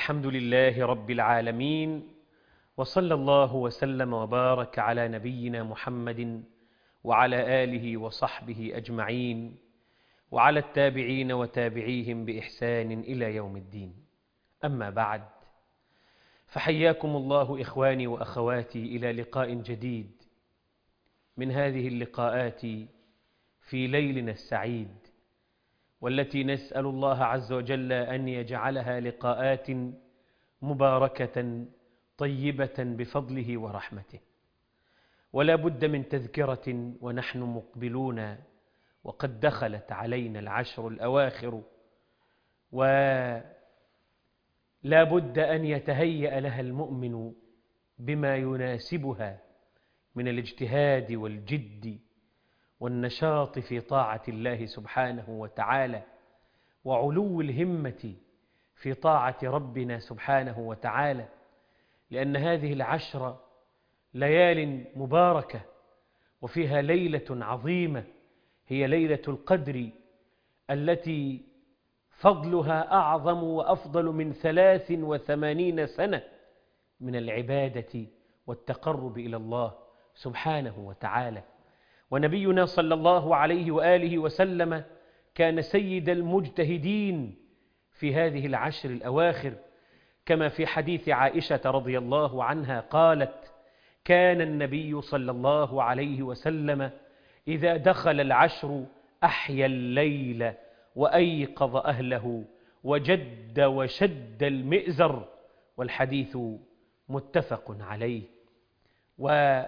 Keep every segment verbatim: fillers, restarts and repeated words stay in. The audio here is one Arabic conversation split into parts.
الحمد لله رب العالمين، وصلى الله وسلم وبارك على نبينا محمد وعلى آله وصحبه أجمعين، وعلى التابعين وتابعيهم بإحسان إلى يوم الدين. أما بعد، فحياكم الله إخواني وأخواتي إلى لقاء جديد من هذه اللقاءات في ليلنا السعيد، والتي نسأل الله عز وجل أن يجعلها لقاءات مباركة طيبة بفضله ورحمته. ولا بد من تذكرة ونحن مقبلون وقد دخلت علينا العشر الأواخر، ولا بد أن يتهيأ لها المؤمن بما يناسبها من الاجتهاد والجد والنشاط في طاعة الله سبحانه وتعالى، وعلو الهمة في طاعة ربنا سبحانه وتعالى، لأن هذه العشر ليال مباركة، وفيها ليلة عظيمة هي ليلة القدر، التي فضلها أعظم وأفضل من ثلاث وثمانين سنة من العبادة والتقرب إلى الله سبحانه وتعالى. ونبينا صلى الله عليه وآله وسلم كان سيد المجتهدين في هذه العشر الأواخر، كما في حديث عائشة رضي الله عنها قالت: كان النبي صلى الله عليه وسلم إذا دخل العشر أحيا الليل وأيقظ أهله وجد وشد المئزر، والحديث متفق عليه. وفي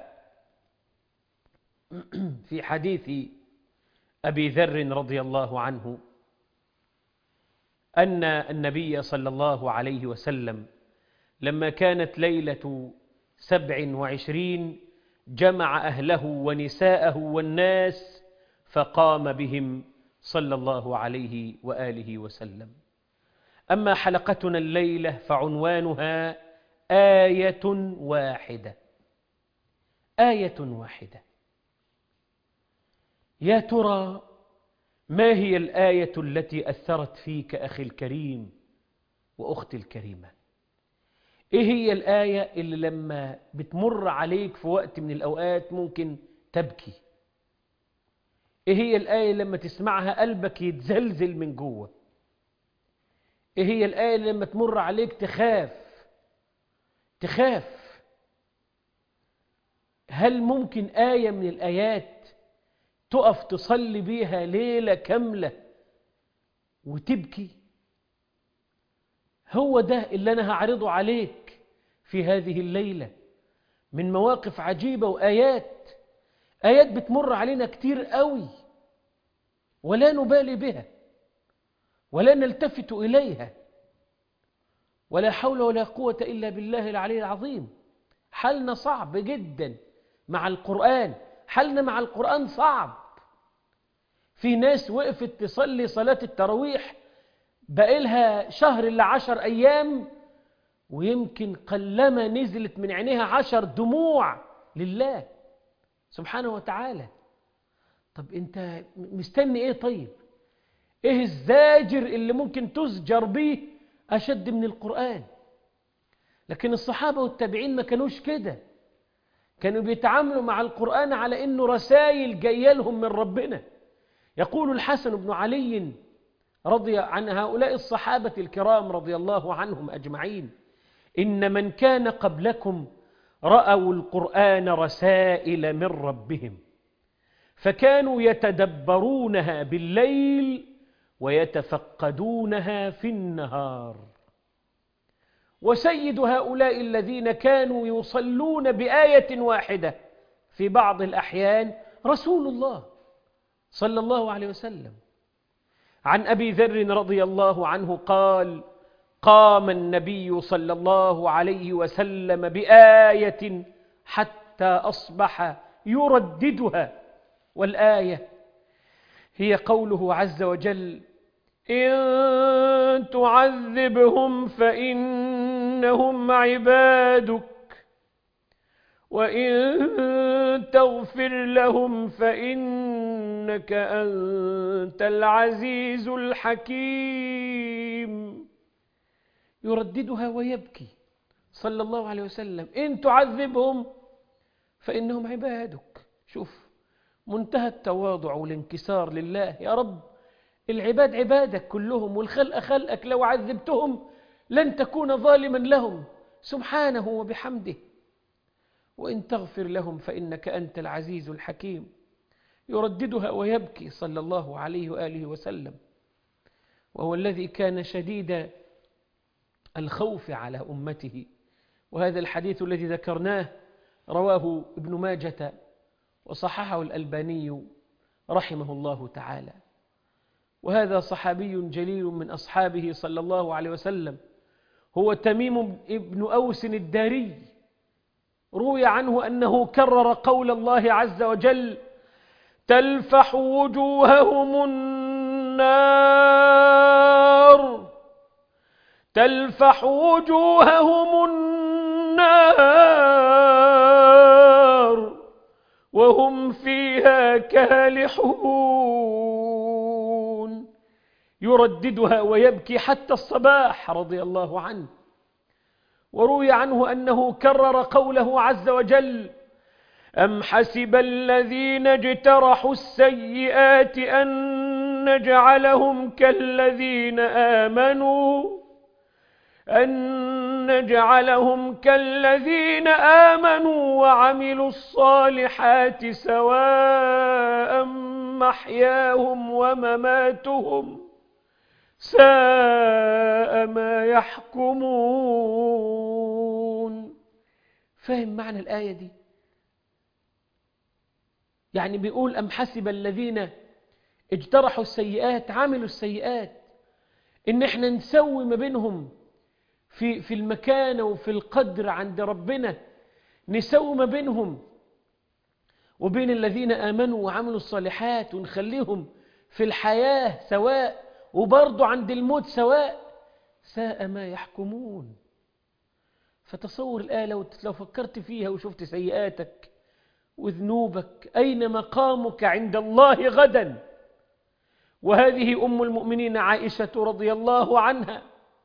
حديث أبي ذر رضي الله عنه أن النبي صلى الله عليه وسلم لما كانت ليلة سبع وعشرين جمع أهله ونساءه والناس فقام بهم صلى الله عليه وآله وسلم. أما حلقتنا الليلة فعنوانها آية واحدة. آية واحدة. يا ترى ما هي الآية التي أثرت فيك أخي الكريم وأختي الكريمة؟ إيه هي الآية اللي لما بتمر عليك في وقت من الأوقات ممكن تبكي؟ إيه هي الآية لما تسمعها قلبك يتزلزل من جوه؟ إيه هي الآية اللي لما تمر عليك تخاف تخاف؟ هل ممكن آية من الآيات تقف تصلي بيها ليلة كاملة وتبكي؟ هو ده اللي أنا هعرضه عليك في هذه الليلة من مواقف عجيبة وآيات آيات بتمر علينا كتير قوي ولا نبالي بها ولا نلتفت إليها، ولا حول ولا قوة إلا بالله العلي العظيم. حالنا صعب جدا مع القرآن، حالنا مع القرآن صعب. في ناس وقفت تصلي صلاة التراويح بقالها شهر إلا عشر أيام، ويمكن قلما نزلت من عينيها عشر دموع لله سبحانه وتعالى. طب أنت مستني إيه؟ طيب إيه الزاجر اللي ممكن تزجر به أشد من القرآن؟ لكن الصحابة والتابعين ما كانوش كده، كانوا بيتعاملوا مع القرآن على إنه رسائل جاية لهم من ربنا. يقول الحسن بن علي رضي عن هؤلاء الصحابة الكرام رضي الله عنهم أجمعين: إن من كان قبلكم رأوا القرآن رسائل من ربهم، فكانوا يتدبرونها بالليل ويتفقدونها في النهار. وسيد هؤلاء الذين كانوا يصلون بآية واحدة في بعض الأحيان رسول الله صلى الله عليه وسلم. عن أبي ذر رضي الله عنه قال: قام النبي صلى الله عليه وسلم بآية حتى أصبح يرددها، والآية هي قوله عز وجل: إن تعذبهم فإنهم عبادك، وإن تغفر لهم فإنك أنت العزيز الحكيم. يرددها ويبكي صلى الله عليه وسلم: إن تعذبهم فإنهم عبادك. شوف منتهى التواضع والانكسار لله. يا رب العباد عبادك كلهم، والخلق خلقك، لو عذبتهم لن تكون ظالما لهم سبحانه وبحمده، وإن تغفر لهم فإنك أنت العزيز الحكيم. يرددها ويبكي صلى الله عليه وآله وسلم، وهو الذي كان شديد الخوف على أمته. وهذا الحديث الذي ذكرناه رواه ابن ماجة وصححه الألباني رحمه الله تعالى. وهذا صحابي جليل من أصحابه صلى الله عليه وسلم، هو تميم ابن أوس الداري. روي عنه أنه كرر قول الله عز وجل: تلفح وجوههم النار، تلفح وجوههم النار وهم فيها كالحون. يرددها ويبكي حتى الصباح رضي الله عنه. وروي عنه أنه كرر قوله عز وجل: أم حسب الذين اجترحوا السيئات أن نجعلهم كالذين آمنوا أن نجعلهم كالذين آمنوا وعملوا الصالحات سواء محياهم ومماتهم ساء ما يحكمون. فاهم معنى الآية دي؟ يعني بيقول أم حسب الذين اجترحوا السيئات، عملوا السيئات، إن احنا نسوي ما بينهم في في المكانة وفي القدر عند ربنا، نسوي ما بينهم وبين الذين آمنوا وعملوا الصالحات، ونخليهم في الحياة سواء وبرضو عند الموت سواء. ساء ما يحكمون. فتصور الآية لو لو فكرت فيها وشفت سيئاتك وذنوبك، أين مقامك عند الله غدا؟ وهذه أم المؤمنين عائشة رضي الله عنها،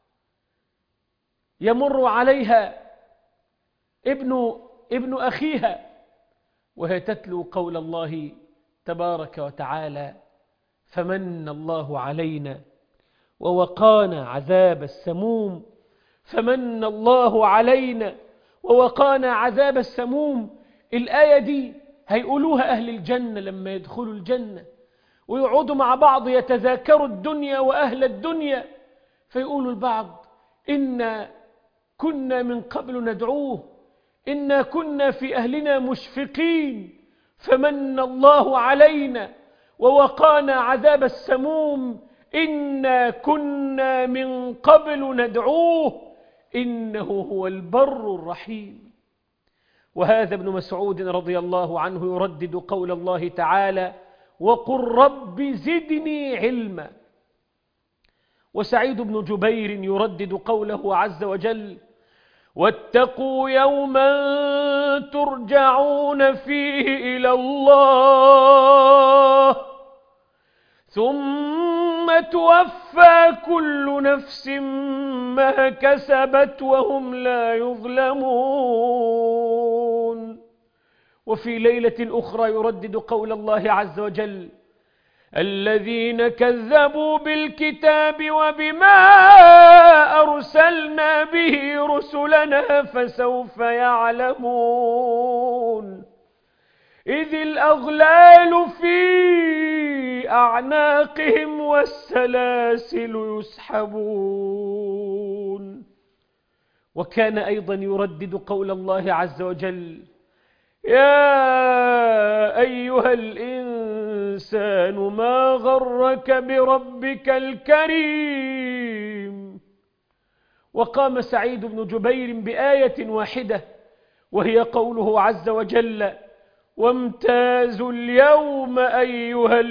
يمر عليها ابن ابن أخيها وهي تتلو قول الله تبارك وتعالى: فمن الله علينا ووقانا عذاب السموم، فمن الله علينا ووقانا عذاب السموم. الآية دي هيقولوها أهل الجنة لما يدخلوا الجنة ويقعدوا مع بعض يتذاكروا الدنيا وأهل الدنيا، فيقولوا البعض: إنا كنا من قبل ندعوه، إنا كنا في أهلنا مشفقين، فمن الله علينا ووقانا عذاب السموم، إنا كنا من قبل ندعوه إنه هو البر الرحيم. وهذا ابن مسعود رضي الله عنه يردد قول الله تعالى: وقل رب زدني علما. وسعيد بن جبير يردد قوله عز وجل: واتقوا يوما ترجعون فيه إلى الله ثم توفى كل نفس ما كسبت وهم لا يظلمون. وفي ليلة أخرى يردد قول الله عز وجل: الذين كذبوا بالكتاب وبما أرسلنا به رسلنا فسوف يعلمون إذ الأغلال في أعناقهم والسلاسل يسحبون. وكان أيضا يردد قول الله عز وجل: يا أيها الإنسان ما غرك بربك الكريم. وقام سعيد بن جبير بآية واحدة وهي قوله عز وجل: وامتازوا اليوم أيها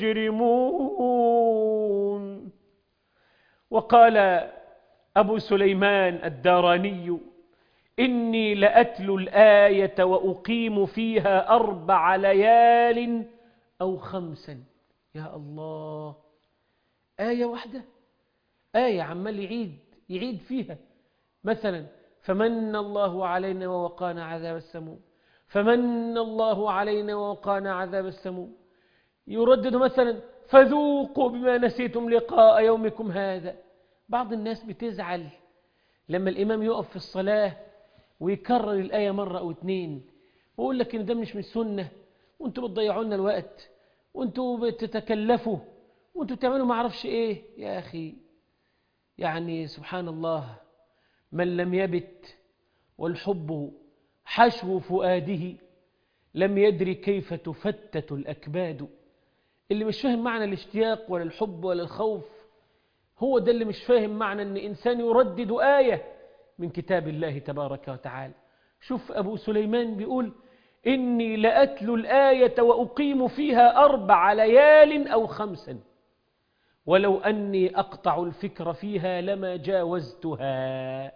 المجرمون. وقال أبو سليمان الداراني: إني لأتلو الآية وأقيم فيها أربع ليال أو خمسا. يا الله، آية واحدة، آية عمال يعيد يعيد فيها مثلا فمن الله علينا ووقانا عذاب السموم، فمن الله علينا ووقانا عذاب السموم. يردد مثلا فذوقوا بما نسيتم لقاء يومكم هذا. بعض الناس بتزعل لما الإمام يقف في الصلاة ويكرر الآية مرة أو اتنين ويقول لك إن ده مش من سنة، وانتوا بتضيعوا لنا الوقت، وانتوا بتتكلفوا، وانتوا بتعملوا ما اعرفش ايه. يا أخي يعني سبحان الله، من لم يبت والحب حشو فؤاده لم يدري كيف تفتت الأكباد. اللي مش فاهم معنى الاشتياق ولا الحب ولا الخوف هو ده اللي مش فاهم معنى أن إنسان يردد آية من كتاب الله تبارك وتعالى. شوف أبو سليمان بيقول إني لأتلو الآية وأقيم فيها أربع ليال أو خمسا ولو أني أقطع الفكر فيها لما جاوزتها.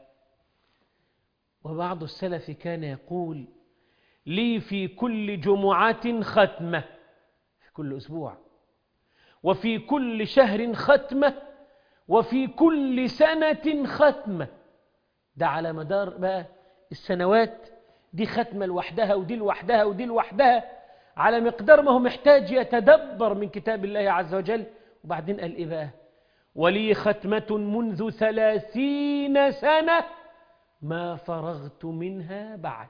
وبعض السلف كان يقول لي في كل جمعة ختمة، في كل أسبوع، وفي كل شهر ختمة، وفي كل سنة ختمة. ده على مدار بقى السنوات، دي ختمة لوحدها ودي لوحدها ودي لوحدها، على مقدار ما هو محتاج يتدبر من كتاب الله عز وجل. وبعدين قال إيه بقى؟ ولي ختمة منذ ثلاثين سنة ما فرغت منها بعد.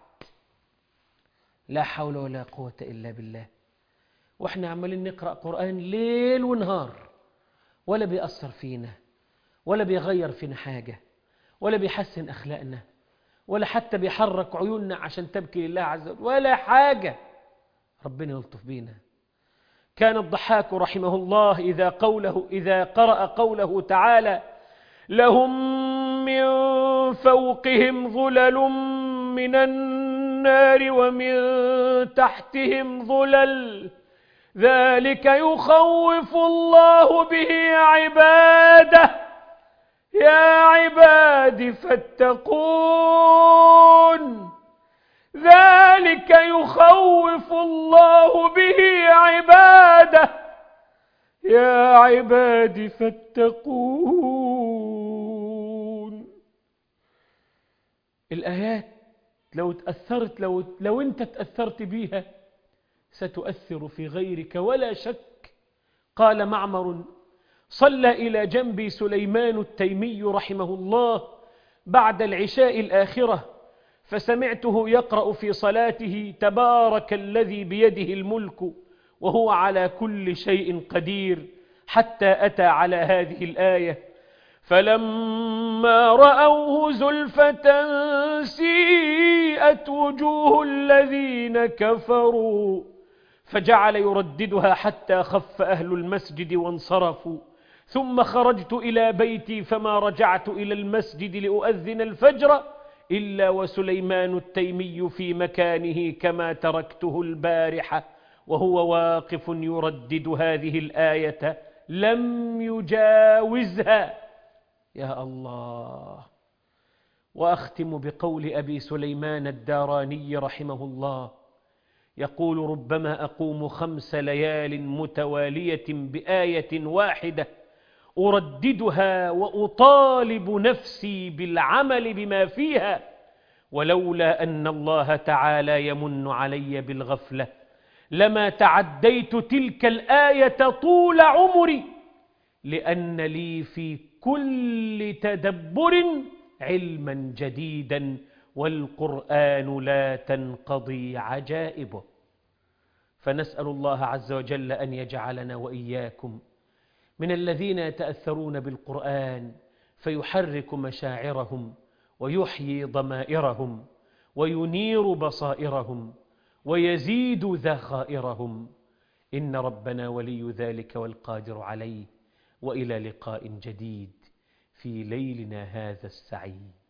لا حول ولا قوة إلا بالله. وإحنا عمالين نقرأ قرآن ليل ونهار، ولا بيأثر فينا، ولا بيغير فينا حاجة، ولا بيحسن أخلاقنا، ولا حتى بيحرك عيوننا عشان تبكي لله عز وجل، ولا حاجة. ربنا يلطف بينا. كان الضحاك رحمه الله إذا, قوله إذا قرأ قوله تعالى لهم من فوقهم ظلل من النار ومن تحتهم ظلل ذلك يخوف الله به عباده يا عباد فاتقون. ذلك يخوف الله به عباده يا عباد فاتقون. الآيات لو تأثرت لو, لو أنت تأثرت بيها ستؤثر في غيرك ولا شك. قال معمر صلى إلى جنبي سليمان التيمي رحمه الله بعد العشاء الآخرة، فسمعته يقرأ في صلاته تبارك الذي بيده الملك وهو على كل شيء قدير، حتى أتى على هذه الآية فلما رأوه زلفة سيئت وجوه الذين كفروا، فجعل يرددها حتى خف أهل المسجد وانصرفوا. ثم خرجت إلى بيتي فما رجعت إلى المسجد لأؤذن الفجر إلا وسليمان التيمي في مكانه كما تركته البارحة وهو واقف يردد هذه الآية لم يجاوزها. يا الله. وأختم بقول أبي سليمان الداراني رحمه الله يقول ربما أقوم خمس ليال متوالية بآية واحدة أرددها وأطالب نفسي بالعمل بما فيها، ولولا أن الله تعالى يمن علي بالغفلة لما تعديت تلك الآية طول عمري، لأن لي في كل تدبر علما جديدا والقرآن لا تنقضي عجائبه. فنسأل الله عز وجل أن يجعلنا وإياكم من الذين يتأثرون بالقرآن فيحرك مشاعرهم ويحيي ضمائرهم وينير بصائرهم ويزيد ذخائرهم. إن ربنا ولي ذلك والقادر عليه. وإلى لقاء جديد في ليلنا هذا السعيد.